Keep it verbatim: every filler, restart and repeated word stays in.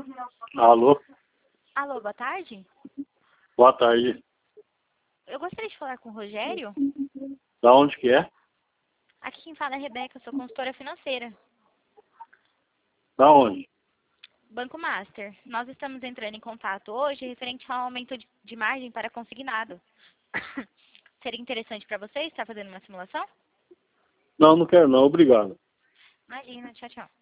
Alô? Alô, boa tarde. Boa tarde. Eu gostaria de falar com o Rogério. Da onde que é? Aqui quem fala é a Rebeca, eu sou consultora financeira. Da onde? Banco Master. Nós estamos entrando em contato hoje referente ao aumento de, de margem para consignado. Seria interessante para você estar fazendo uma simulação? Não, não quero não, obrigado. Imagina, tchau, tchau.